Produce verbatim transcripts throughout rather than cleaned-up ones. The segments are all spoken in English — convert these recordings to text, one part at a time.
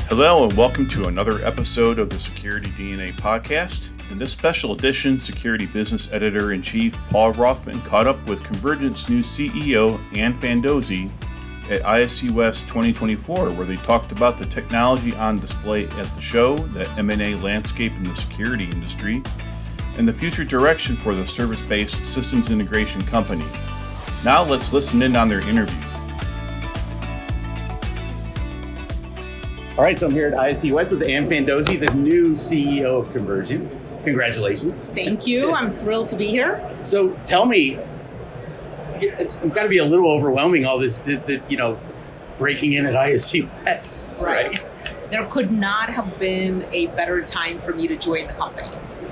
Hello and welcome to another episode of the Security D N A podcast. In this special edition, Security Business Editor-in-Chief Paul Rothman caught up with Convergent's new C E O, Ann Fandozzi, at I S C West twenty twenty-four, where they talked about the technology on display at the show, the M and A landscape in the security industry, and the future direction for the service-based systems integration company. Now let's listen in on their interview. All right, so I'm here at I S C West with Ann Fandozzi, the new C E O of Convergent. Congratulations. Thank you. I'm thrilled to be here. So tell me, it's got to be a little overwhelming, all this, the, the, you know, breaking in at I S C West, right. right? There could not have been a better time for me to join the company.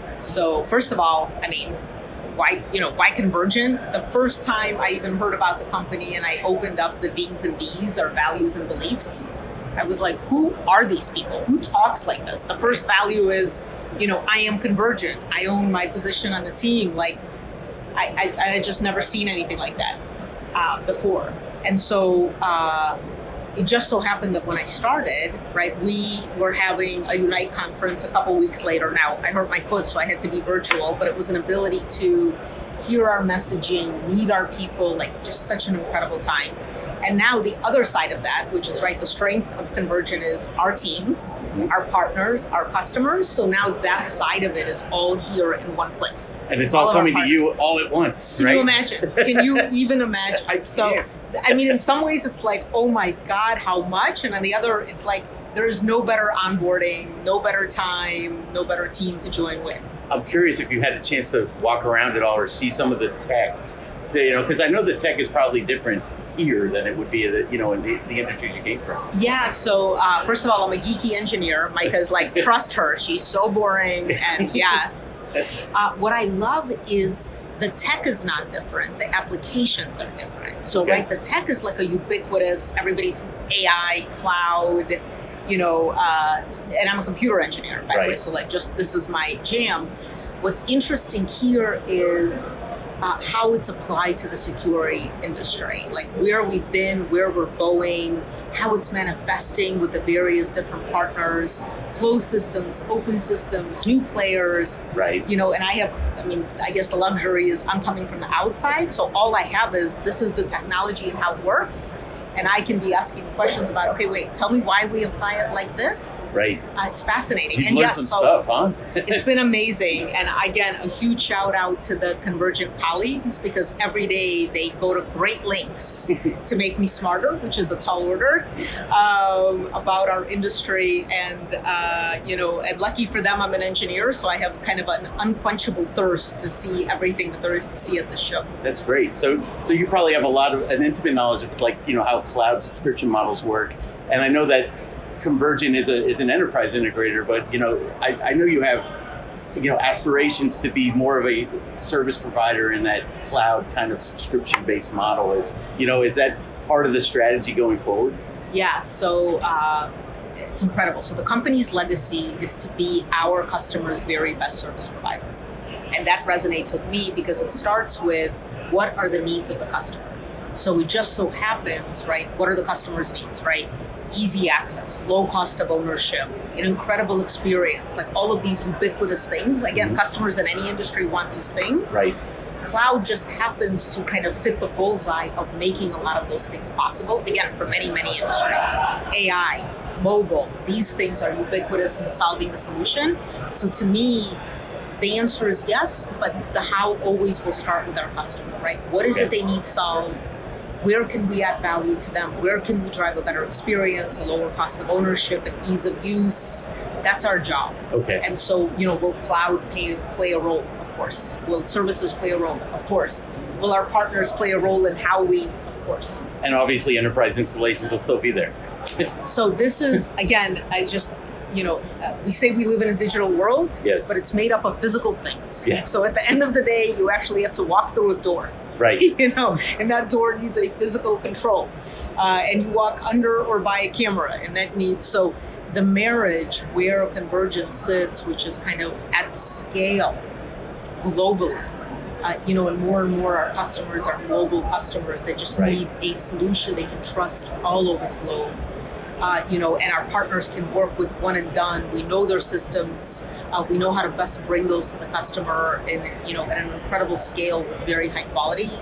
So first of all, I mean, why, you know, why Convergent? The first time I even heard about the company and I opened up the V's and B's, or values and beliefs, I was like, who are these people? Who talks like this? The first value is, you know, I am Convergent. I own my position on the team. Like, I, I, I had just never seen anything like that uh, before. And so uh, it just so happened that when I started, right, we were having a Unite conference a couple weeks later. Now, I hurt my foot, so I had to be virtual, but it was an ability to hear our messaging, meet our people, like just such an incredible time. And now the other side of that, which is right, the strength of Convergent is our team, mm-hmm. our partners, our customers. So now that side of it is all here in one place. And it's all, all coming to you all at once, Can right? you imagine? Can you even imagine? I so, can't. I mean, in some ways it's like, oh my God, how much? And on the other, it's like, there's no better onboarding, no better time, no better team to join with. I'm curious if you had a chance to walk around at all or see some of the tech, you know, because I know the tech is probably different here than it would be, you know, in the, the industries you came from. Yeah, so uh, first of all, I'm a geeky engineer. Micah's like, trust her. She's so boring. And yes. Uh, what I love is the tech is not different. The applications are different. So, okay. right, the tech is like a ubiquitous, everybody's A I, cloud, you know, uh, and I'm a computer engineer, by the right. way. So, like, just this is my jam. What's interesting here is Uh, how it's applied to the security industry, like where we've been, where we're going, how it's manifesting with the various different partners, closed systems, open systems, new players, right? You know, and I have, I mean, I guess the luxury is I'm coming from the outside, so all I have is this is the technology and how it works. And I can be asking the questions about, okay, wait, tell me why we apply it like this. Right. Uh, it's fascinating. You've and learned yes, some so stuff, huh? It's been amazing. And again, a huge shout out to the Convergent colleagues, because every day they go to great lengths to make me smarter, which is a tall order, um, about our industry. And, uh, you know, and lucky for them, I'm an engineer, so I have kind of an unquenchable thirst to see everything that there is to see at the show. That's great. So, so you probably have a lot of an intimate knowledge of, like, you know, how cloud subscription models work. And I know that Convergent is a is an enterprise integrator, but, you know, I, I know you have, you know, aspirations to be more of a service provider in that cloud kind of subscription-based model. Is, you know, is that part of the strategy going forward? Yeah, so uh, it's incredible. So the company's legacy is to be our customers' very best service provider. And that resonates with me because it starts with what are the needs of the customer. So it just so happens, right, what are the customer's needs, right? Easy access, low cost of ownership, an incredible experience, like all of these ubiquitous things. Again, mm-hmm. customers in any industry want these things. Right. Cloud just happens to kind of fit the bullseye of making a lot of those things possible. Again, for many, many industries. A I, mobile, these things are ubiquitous in solving the solution. So to me, the answer is yes, but the how always will start with our customer, right? What is okay. it they need solved? Where can we add value to them? Where can we drive a better experience, a lower cost of ownership, and ease of use? That's our job. Okay. And so, you know, will cloud pay, play a role? Of course. Will services play a role? Of course. Will our partners play a role in how we? Of course. And obviously enterprise installations will still be there. So this is, again, I just, you know, uh, we say we live in a digital world, yes. but it's made up of physical things. Yes. So at the end of the day, you actually have to walk through a door. Right. You know, and that door needs a physical control. Uh, and you walk under or by a camera, and that needs, so the marriage where Convergent sits, which is kind of at scale globally, uh, you know, and more and more our customers are global customers that just right. need a solution they can trust all over the globe. Uh, you know, and our partners can work with one and done. We know their systems. Uh, we know how to best bring those to the customer in, you know, at an incredible scale with very high quality.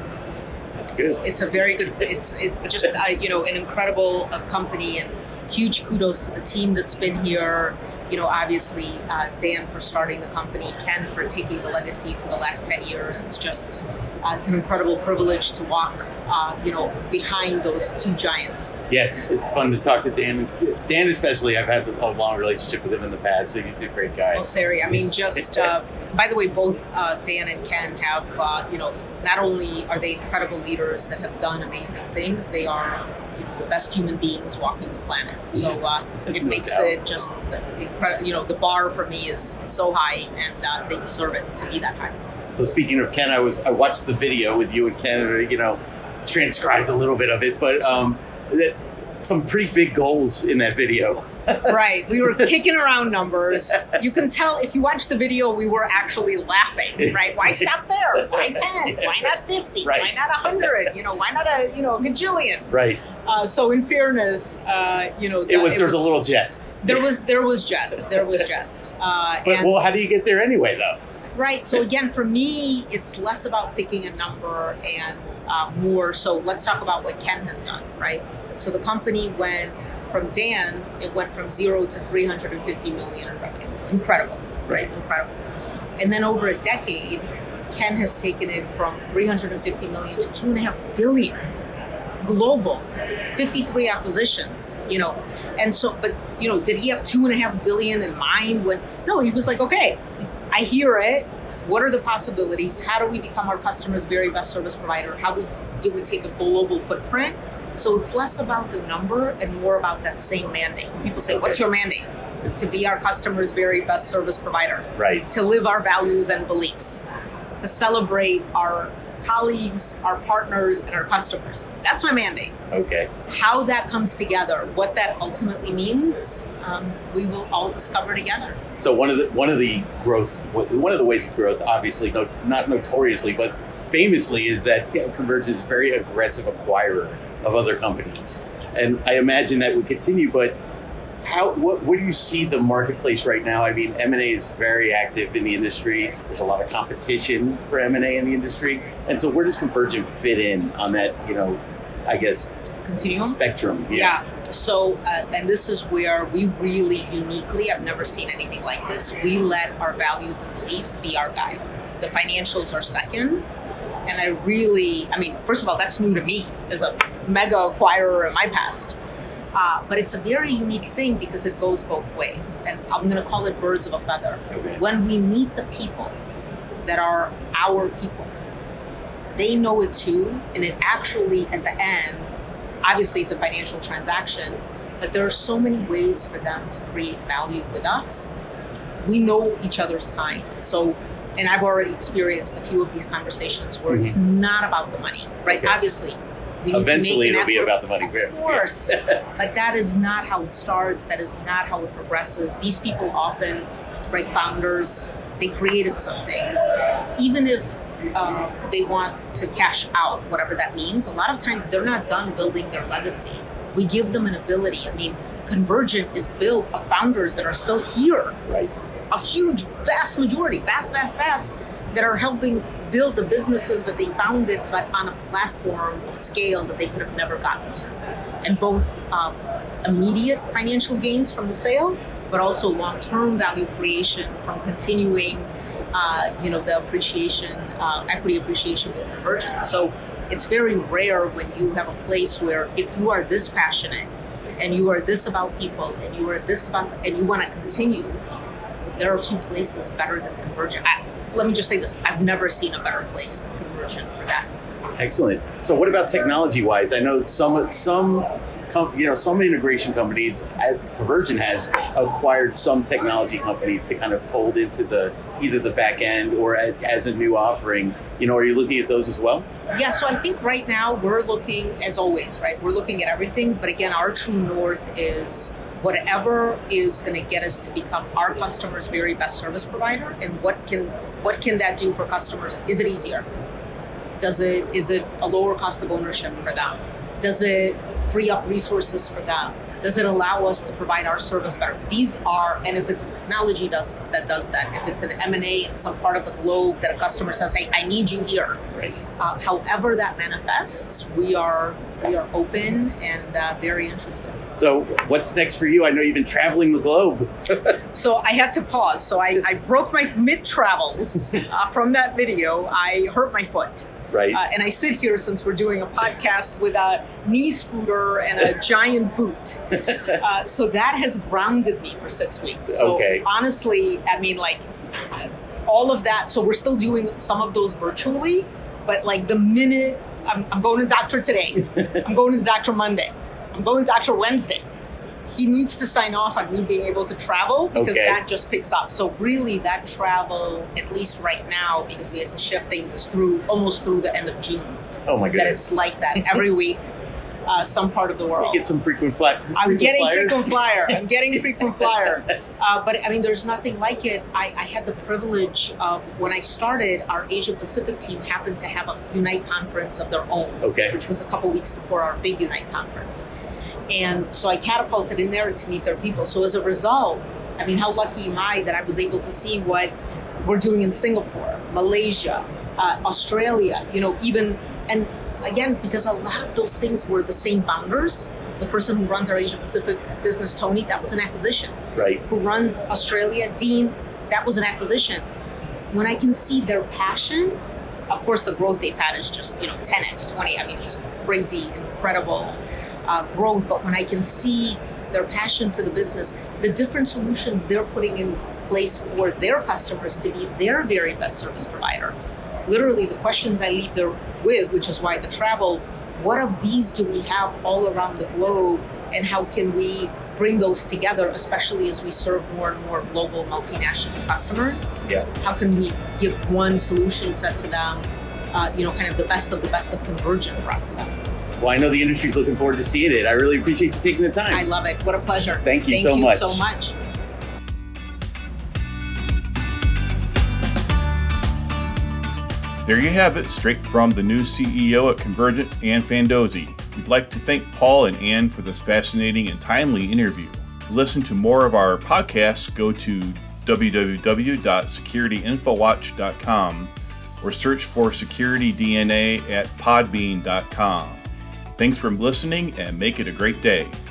That's good. It's, it's a very good, it's it just, uh, you know, an incredible uh, company, and huge kudos to the team that's been here. You know, obviously, uh, Dan for starting the company, Ken for taking the legacy for the last ten years. It's just, uh, it's an incredible privilege to walk, uh, you know, behind those two giants. Yeah, it's, it's fun to talk to Dan. Dan especially, I've had a long relationship with him in the past, so he's a great guy. Well, Sari, I mean, just, uh, by the way, both uh, Dan and Ken have, uh, you know, not only are they incredible leaders that have done amazing things, they are, you know, the best human beings walking the planet. So uh, it No makes doubt. it just, you know, the bar for me is so high, and uh, they deserve it to be that high. So speaking of Ken, I was I watched the video with you and Ken, you know, transcribed a little bit of it, but um, that, some pretty big goals in that video. Right. We were kicking around numbers. You can tell if you watch the video, we were actually laughing, right? Why stop there? Why ten? Why not fifty? Right. Why not one hundred? You know, why not a, you know, gajillion? Right. Uh, so in fairness, uh, you know, the, It was it there was a little jest. there was there was jest. There was jest. Uh, But and well, how do you get there anyway, though? Right. So again, for me, it's less about picking a number and uh, more. So let's talk about what Ken has done, right? So the company went from Dan, it went from zero to three hundred fifty million in revenue. Incredible, right? Incredible. And then over a decade, Ken has taken it from three hundred fifty million to two and a half billion global, fifty-three acquisitions, you know. And so, but, you know, did he have two and a half billion in mind when, no, he was like, okay, I hear it. What are the possibilities? How do we become our customers' very best service provider? How we, do we take a global footprint? So it's less about the number and more about that same mandate. People say, what's your mandate? To be our customers' very best service provider. Right. To live our values and beliefs. To celebrate our colleagues, our partners, and our customers. That's my mandate. Okay. How that comes together, what that ultimately means, um, we will all discover together. So one of the one of the growth one of the ways of growth, obviously, no, not notoriously, but famously, is that yeah, Converge is a very aggressive acquirer of other companies, and I imagine that would continue. But how what where do you see the marketplace right now? I mean, M and A is very active in the industry. There's a lot of competition for M and A in the industry, and so where does Convergent fit in on that? You know, I guess Continuum? spectrum. Yeah. So, uh, and this is where we really uniquely, I've never seen anything like this. We let our values and beliefs be our guide. The financials are second. And I really, I mean, first of all, that's new to me as a mega acquirer in my past. Uh, but it's a very unique thing because it goes both ways. And I'm going to call it birds of a feather. Okay. When we meet the people that are our people, they know it too. And it actually, at the end, obviously it's a financial transaction, but there are so many ways for them to create value with us. We know each other's kinds. So, and I've already experienced a few of these conversations where mm-hmm. it's not about the money, right? Okay. Obviously, we need Eventually to make it'll be about the money. Of course. But that is not how it starts. That is not how it progresses. These people often, right, founders, they created something. Even if uh, they want to cash out, whatever that means, a lot of times they're not done building their legacy. We give them an ability. I mean, Convergent is built of founders that are still here. Right. A huge, vast majority, vast, vast, vast, that are helping build the businesses that they founded, but on a platform of scale that they could have never gotten to. And both um, immediate financial gains from the sale, but also long-term value creation from continuing, uh, you know, the appreciation, uh, equity appreciation with Convergent. So it's very rare when you have a place where if you are this passionate and you are this about people and you are this about, and you want to continue, there are a few places better than Convergent. I, let me just say this. I've never seen a better place than Convergent for that. Excellent. So what about technology-wise? I know some, some, com- you know, some integration companies, Convergent has acquired some technology companies to kind of fold into the either the back end or as a new offering. You know, are you looking at those as well? Yeah, so I think right now we're looking, as always, right? We're looking at everything. But again, our true north is whatever is going to get us to become our customers' very best service provider, and what can what can that do for customers? Is it easier? Does it is it a lower cost of ownership for them? Does it free up resources for them? Does Does it allow us to provide our service better? These are, and if it's a technology does that does that, if it's an M and A in some part of the globe that a customer says, hey, I need you here. Right. Uh, however that manifests, we are we are open and uh, very interested. So what's next for you? I know you've been traveling the globe. So I had to pause. So I, I broke my mid-travels uh, from that video. I hurt my foot. Right. Uh, and I sit here since we're doing a podcast with a knee scooter and a giant boot. Uh, so that has grounded me for six weeks. So okay. honestly, I mean, like all of that. So we're still doing some of those virtually, but like the minute I'm, I'm going to the doctor today, I'm going to the doctor Monday, I'm going to the doctor Wednesday. He needs to sign off on me being able to travel because okay. that just picks up. So really that travel, at least right now, because we had to shift things, is through almost through the end of June. Oh my goodness. That it's like that every week, uh, some part of the world. You get some frequent flyer. I'm getting flyer. frequent flyer. I'm getting frequent flyer. Uh, but I mean, there's nothing like it. I, I had the privilege of, when I started, our Asia Pacific team happened to have a Unite conference of their own, okay. which was a couple weeks before our big Unite conference. And so I catapulted in there to meet their people. So as a result, I mean, how lucky am I that I was able to see what we're doing in Singapore, Malaysia, uh, Australia, you know, even, and again, because a lot of those things were the same founders. The person who runs our Asia Pacific business, Tony, that was an acquisition. Right. Who runs Australia, Dean, that was an acquisition. When I can see their passion, of course, the growth they've had is just, you know, ten x, twenty. I mean, just crazy, incredible uh, growth. But when I can see their passion for the business, the different solutions they're putting in place for their customers to be their very best service provider. Literally, the questions I leave there with, which is why the travel, what of these do we have all around the globe, and how can we bring those together, especially as we serve more and more global multinational customers? Yeah. How can we give one solution set to them, uh, you know, kind of the best of the best of Convergent brought to them? Well, I know the industry's looking forward to seeing it. I really appreciate you taking the time. I love it. What a pleasure. Thank you Thank so you much. so much. There you have it, straight from the new C E O at Convergent, Ann Fandozzi. We'd like to thank Paul and Ann for this fascinating and timely interview. To listen to more of our podcasts, go to w w w dot security info watch dot com or search for Security D N A at podbean dot com. Thanks for listening and make it a great day.